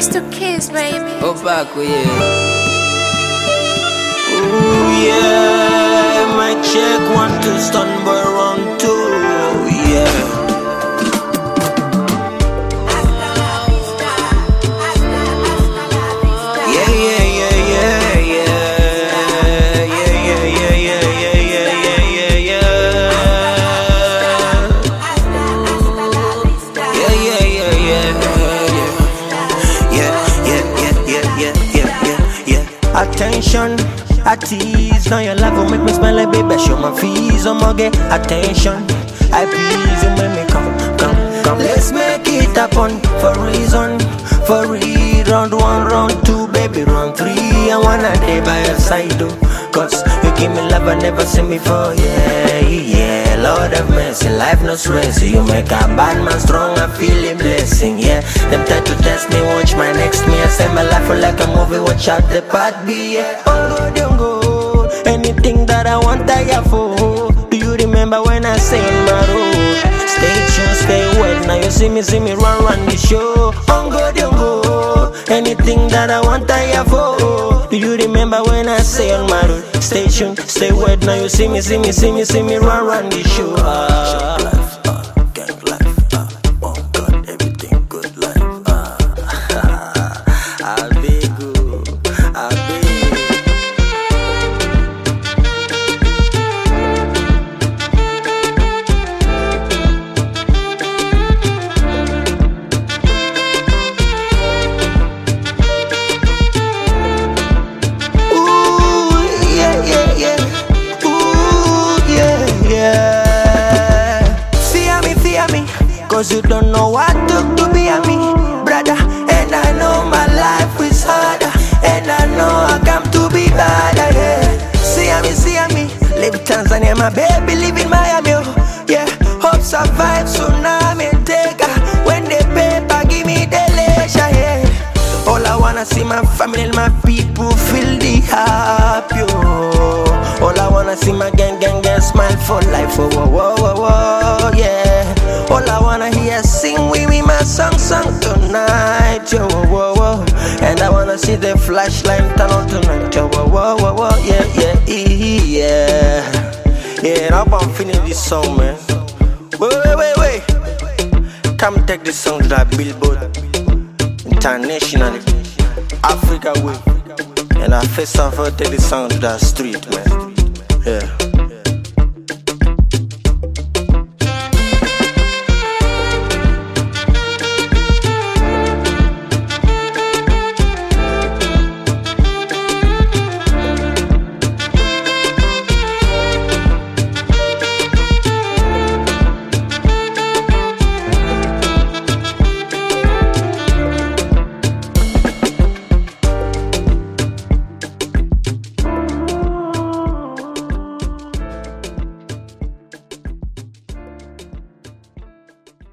Crystal Kiss, baby. Go back with you. Ooh, yeah. My check 1 2 stand by round 2. Yeah. Attention, I tease. Now your love will make me smile like baby. Show my fees, I'ma get attention. I please you make me come. Let's make it happen for reason. For real, round 1, round 2, baby, round 3. I wanna day by your side, though. Cause you give me love I never seen before, yeah. Lord have mercy, life no stress. You make a bad man strong, I feel him blessing, yeah. Them try to test me, watch my next me. I say my life like a movie, watch out the part B, yeah. Don't go, anything that I want I have for. Do you remember when I say in my road? Stay tuned, stay wet, now you see me run the show. Don't go, anything that I want I have for. Do you remember when I say on my road? Stay tuned, stay wet, now you see me run the show. Gang life, oh God, everything good life. I beg you, I beg you. Cause you don't know what to be a me, brother. And I know my life is harder. And I know I come to be better, yeah. See me, live Tanzania, my baby live in Miami, oh. Yeah, hope survive, tsunami take her. When the paper give me the leisure, yeah. All I wanna see my family and my people feel the happy, oh. All I wanna see my gang smile for life, oh, whoa, yeah. All I wanna hear sing with me my song tonight, yo, whoa. And I wanna see the flashlight turn on tonight, yo, whoa, yeah. Yeah, I'm feeling this song, man. Wait. Come take this song to that Billboard internationally, Africa way. And I first of all take this song to that street, man. Yeah.